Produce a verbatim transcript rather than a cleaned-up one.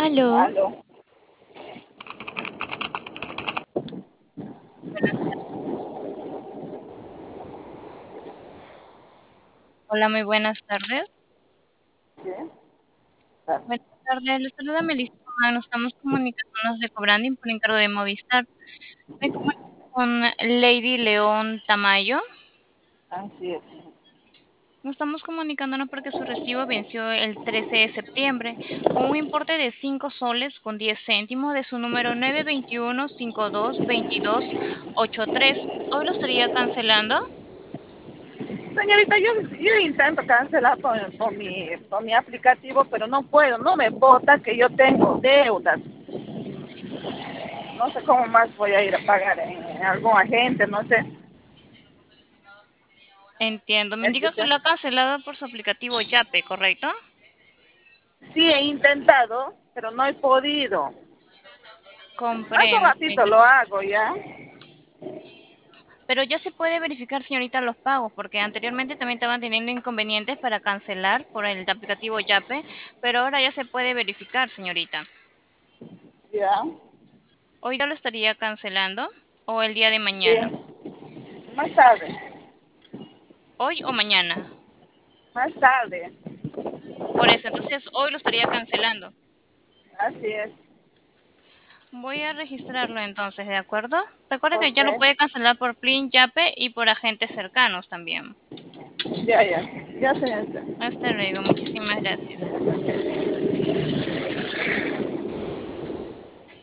Aló, Aló. hola, muy buenas tardes. Sí. Ah, Buenas tardes, les saluda Melissa. Nos estamos comunicándonos de Cobranding por encargo de Movistar. Me comunico con Lady León Tamayo. así es. Nos estamos comunicándonos porque su recibo venció el trece de septiembre con un importe de cinco soles con diez céntimos de su número nueve dos uno cinco dos dos dos ocho tres. Hoy lo estaría cancelando. Señorita, yo, yo intento cancelar por, por mi, por mi aplicativo, pero no puedo, no me vota que yo tengo deudas. No sé cómo más voy a ir a pagar en, en algún agente, no sé. Entiendo. Me indica que Escucha. lo ha cancelado por su aplicativo Yape, ¿correcto? Sí, he intentado, pero no he podido. Más un Comprendo, ratito señorita. lo hago ya. Pero ya se puede verificar, señorita, los pagos, porque anteriormente también estaban teniendo inconvenientes para cancelar por el aplicativo Yape, pero ahora ya se puede verificar, señorita. Ya. ¿Hoy ya lo estaría cancelando o el día de Sí. mañana? Más tarde. ¿Hoy o mañana? Más tarde. Por eso, entonces hoy lo estaría cancelando. Así es. Voy a registrarlo entonces, ¿de acuerdo? Recuerda que Ok. ya lo puede cancelar por Plin, Yape y por agentes cercanos también. Ya, ya. Ya, señorita. Hasta luego, muchísimas gracias.